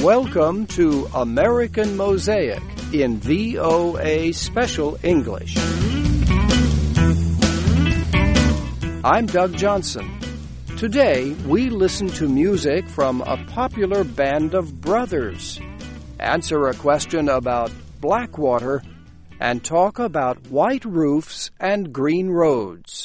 Welcome to American Mosaic in VOA Special English. I'm Doug Johnson. Today, we listen to music from a popular band of brothers, answer a question about Blackwater, and talk about white roofs and green roads.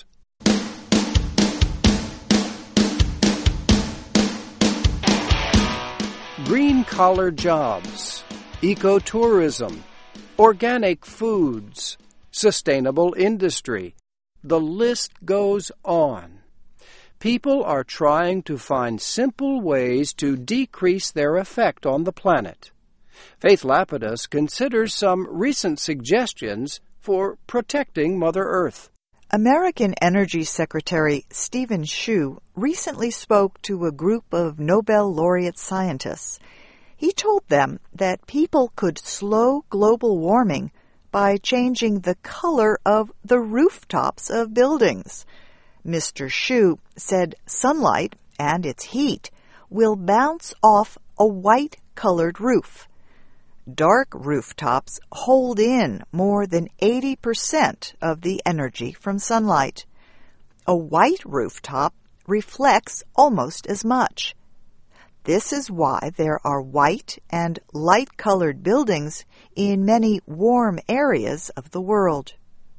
Green-collar jobs, ecotourism, organic foods, sustainable industry. The list goes on. People are trying to find simple ways to decrease their effect on the planet. Faith Lapidus considers some recent suggestions for protecting Mother Earth. American Energy Secretary Steven Chu recently spoke to a group of Nobel laureate scientists. He told them that people could slow global warming by changing the color of the rooftops of buildings. Mr. Chu said sunlight and its heat will bounce off a white-colored roof. Dark rooftops hold in more than 80% of the energy from sunlight. A white rooftop reflects almost as much. This is why there are white and light-colored buildings in many warm areas of the world.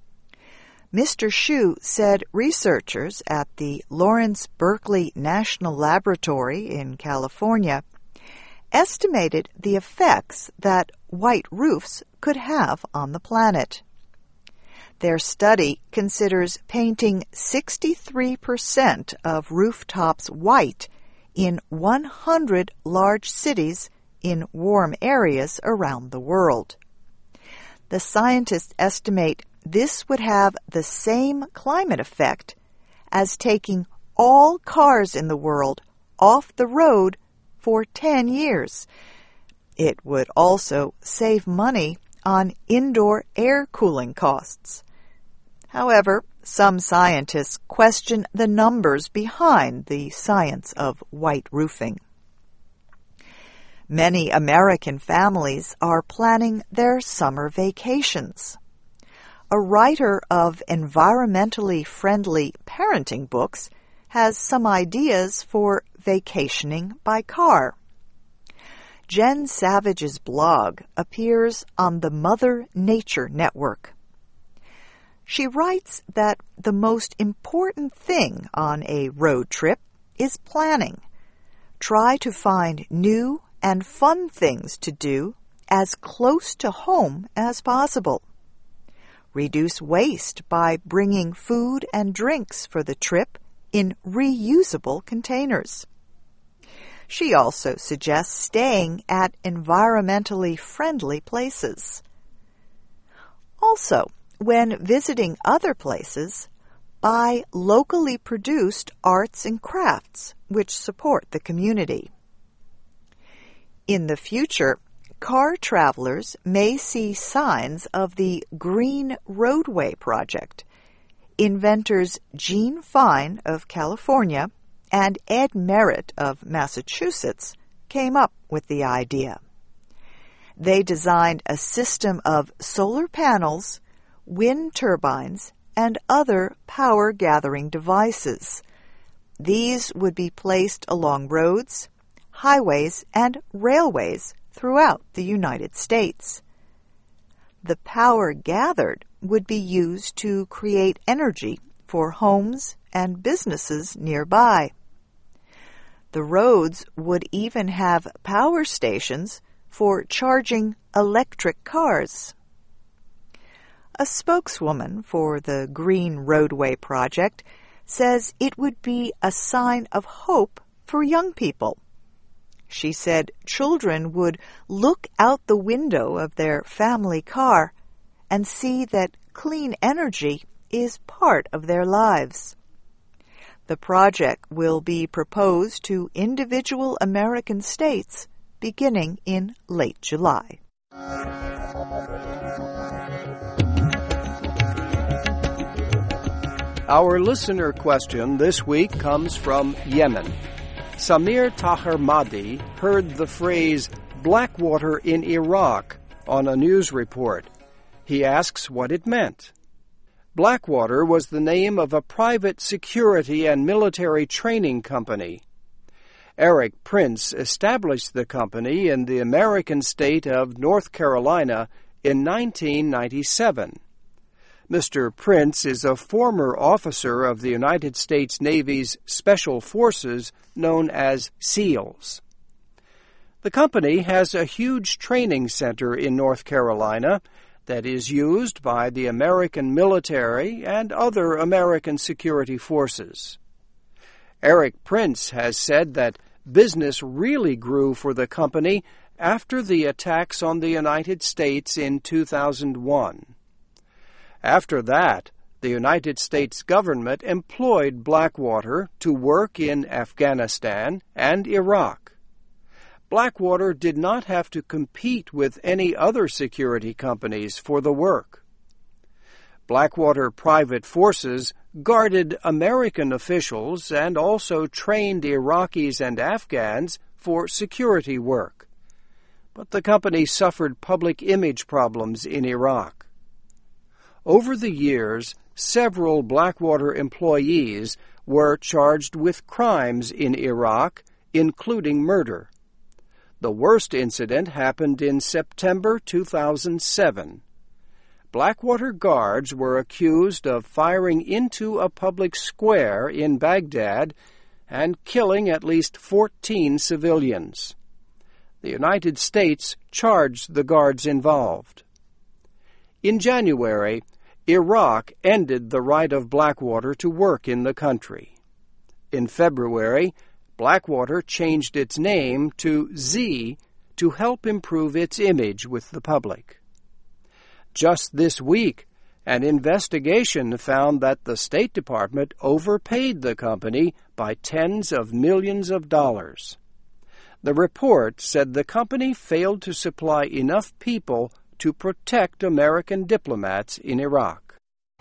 Mr. Chu said researchers at the Lawrence Berkeley National Laboratory in California estimated the effects that white roofs could have on the planet. Their study considers painting 63% of rooftops white in 100 large cities in warm areas around the world. The scientists estimate this would have the same climate effect as taking all cars in the world off the road for 10 years. It would also save money on indoor air cooling costs. However, some scientists question the numbers behind the science of white roofing. Many American families are planning their summer vacations. A writer of environmentally friendly parenting books has some ideas for vacationing by car. Jen Savage's blog appears on the Mother Nature Network. She writes that the most important thing on a road trip is planning. Try to find new and fun things to do as close to home as possible. Reduce waste by bringing food and drinks for the trip in reusable containers. She also suggests staying at environmentally friendly places. Also, when visiting other places, buy locally produced arts and crafts which support the community. In the future, car travelers may see signs of the Green Roadway Project. Inventors Gene Fine of California and Ed Merritt of Massachusetts came up with the idea. They designed a system of solar panels, wind turbines, and other power-gathering devices. These would be placed along roads, highways, and railways throughout the United States. The power gathered would be used to create energy for homes and businesses nearby. The roads would even have power stations for charging electric cars. A spokeswoman for the Green Roadway Project says it would be a sign of hope for young people. She said children would look out the window of their family car and see that clean energy is part of their lives. The project will be proposed to individual American states beginning in late July. Our listener question this week comes from Yemen. Samir Taher Mahdi heard the phrase Blackwater in Iraq on a news report. He asks what it meant. Blackwater was the name of a private security and military training company. Eric Prince established the company in the American state of North Carolina in 1997. Mr. Prince is a former officer of the United States Navy's Special Forces known as SEALs. The company has a huge training center in North Carolina that is used by the American military and other American security forces. Eric Prince has said that business really grew for the company after the attacks on the United States in 2001. After that, the United States government employed Blackwater to work in Afghanistan and Iraq. Blackwater did not have to compete with any other security companies for the work. Blackwater private forces guarded American officials and also trained Iraqis and Afghans for security work. But the company suffered public image problems in Iraq. Over the years, several Blackwater employees were charged with crimes in Iraq, including murder. The worst incident happened in September 2007. Blackwater guards were accused of firing into a public square in Baghdad and killing at least 14 civilians. The United States charged the guards involved. In January, Iraq ended the right of Blackwater to work in the country. In February, Blackwater changed its name to Z to help improve its image with the public. Just this week, an investigation found that the State Department overpaid the company by tens of millions of dollars. The report said the company failed to supply enough people to protect American diplomats in Iraq.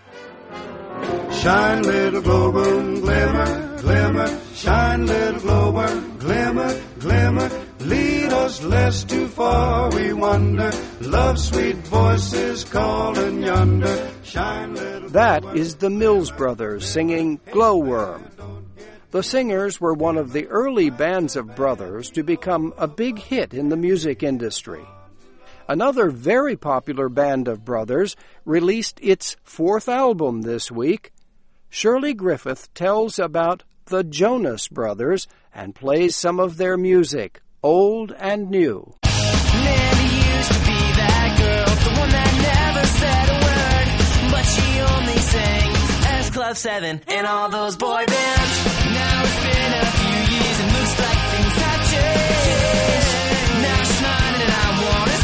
Shine, little glow worm, glimmer, glimmer. Shine, little glow worm, glimmer, glimmer. Lead us lest too far we wander. Love's sweet voices calling yonder. Shine, little That is the Mills Brothers singing Glowworm. The singers were one of the early bands of brothers to become a big hit in the music industry. Another very popular band of brothers released its fourth album this week. Shirley Griffith tells about the Jonas Brothers and plays some of their music, old and new. Mandy used to be that girl, the one that never said a word, but she only sang as Club 7 and all those boy bands. Now it's been a few years and looks like things have changed. Now she's smiling and I wanna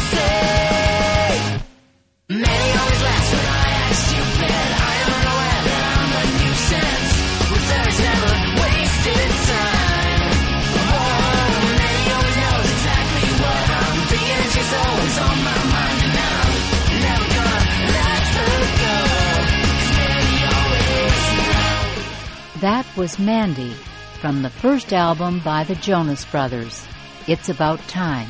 say, Mandy always laughs when I act stupid. I am unaware that I'm a nuisance. With there's never wasted time. Oh, Mandy always knows exactly what I'm thinking, and she's always on my mind, and I'm never gonna let her go. 'Cause Mandy always knows. That was Mandy from the first album by the Jonas Brothers, It's About Time.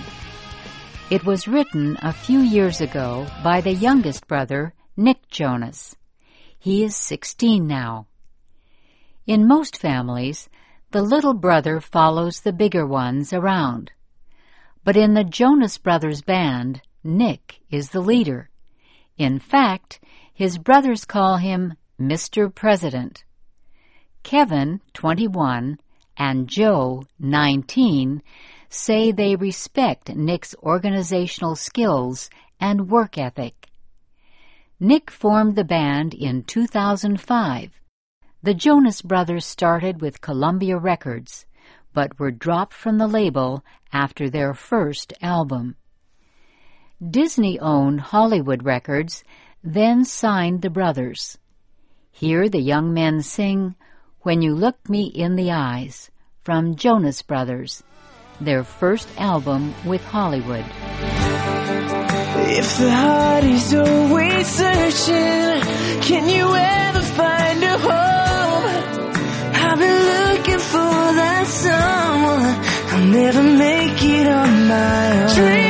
It was written a few years ago by the youngest brother, Nick Jonas. He is 16 now. In most families, the little brother follows the bigger ones around. But in the Jonas Brothers band, Nick is the leader. In fact, his brothers call him Mr. President. Kevin, 21, and Joe, 19, say they respect Nick's organizational skills and work ethic. Nick formed the band in 2005. The Jonas Brothers started with Columbia Records, but were dropped from the label after their first album. Disney-owned Hollywood Records then signed the brothers. Here the young men sing When You Look Me in the Eyes from Jonas Brothers, their first album with Hollywood. If the heart is always searching, can you ever find a home? I've been looking for that someone. I'll never make it on my own.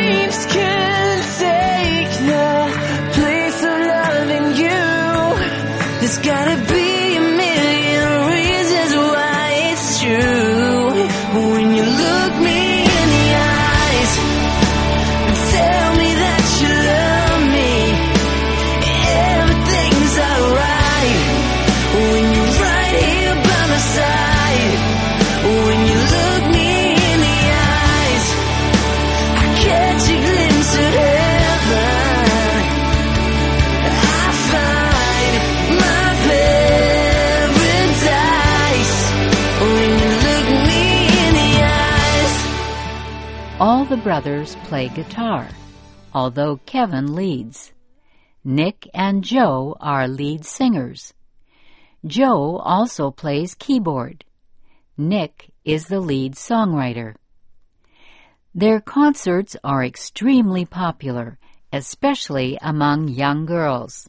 There's gotta be a million reasons why it's true. When you look me in the eyes and tell me that you love me, everything's alright. When you're right here by my side, when you look me in the eyes, I catch a glimpse of heaven. I find my paradise when you look me in the eyes. All the brothers play guitar, although Kevin leads. Nick and Joe are lead singers. Joe also plays keyboard. Nick is the lead songwriter. Their concerts are extremely popular, especially among young girls.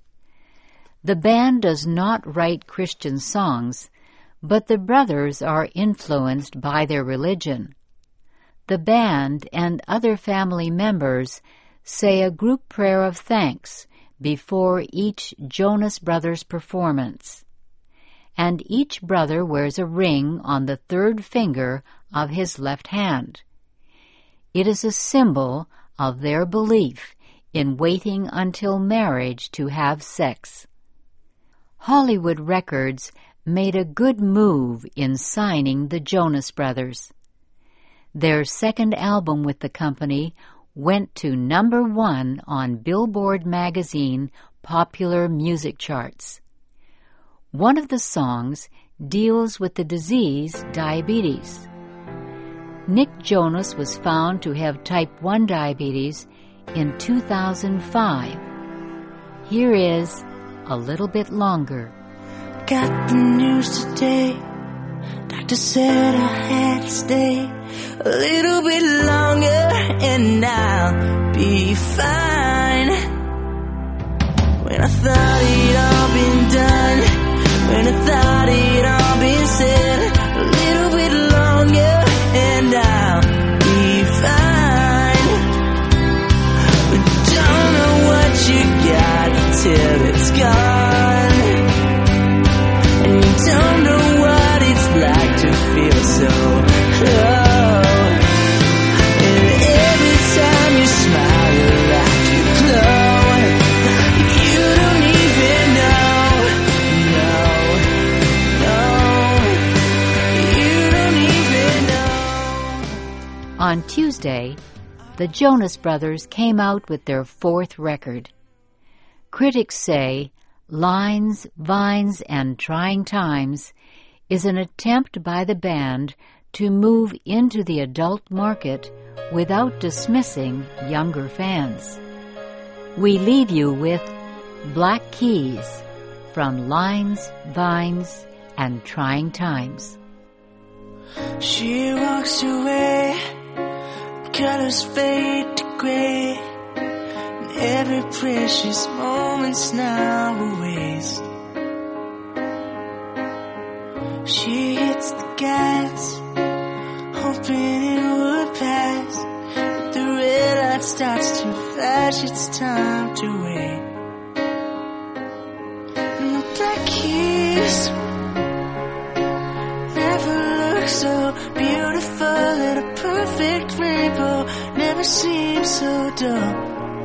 The band does not write Christian songs, but the brothers are influenced by their religion. The band and other family members say a group prayer of thanks before each Jonas Brothers performance, and each brother wears a ring on the third finger of his left hand. It is a symbol of their belief in waiting until marriage to have sex. Hollywood Records made a good move in signing the Jonas Brothers. Their second album with the company went to number 1 on Billboard magazine popular music charts. One of the songs deals with the disease diabetes. Nick Jonas was found to have type 1 diabetes in 2005. Here is A Little Bit Longer. Got the news today. Doctor said I had to stay a little bit longer and I'll be fine. When I thought it'd all been done, when I thought it'd all been said, a little bit longer and I'll be fine. But don't know what you got till it's gone, and you don't know what it's like to feel so low. And every time you smile, your laugh, you glow. You don't even know, you don't even know. On Tuesday, the Jonas Brothers came out with their 4th record. Critics say Lines, Vines, and Trying Times is an attempt by the band to move into the adult market without dismissing younger fans. We leave you with Black Keys from Lines, Vines, and Trying Times. She walks away, colors fade to gray, and every precious moment's now a waste. She hits the gas, hoping it would pass, but the red light starts to flash, it's time to wait. And the black keys never look so beautiful, and a perfect rainbow never seems so dull.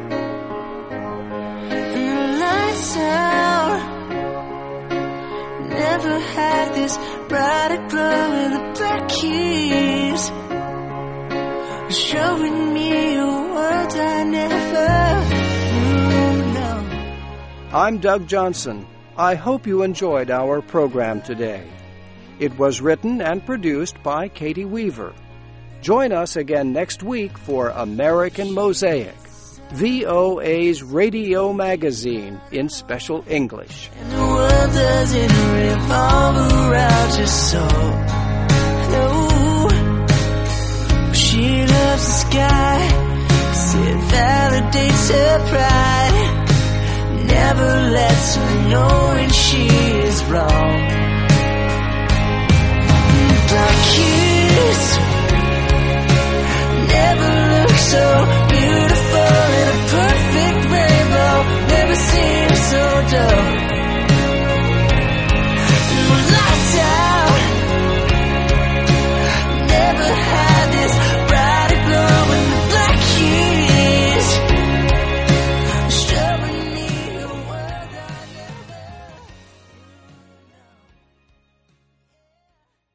And the lights out never had this bright a glow, and the black keys are showing me a world I never knew. No. I'm Doug Johnson. I hope you enjoyed our program today. It was written and produced by Katie Weaver. Join us again next week for American Mosaic, VOA's radio magazine in special English. And the world doesn't revolve around your soul. No. She loves the sky, 'cause it validates her pride. Never lets her know when she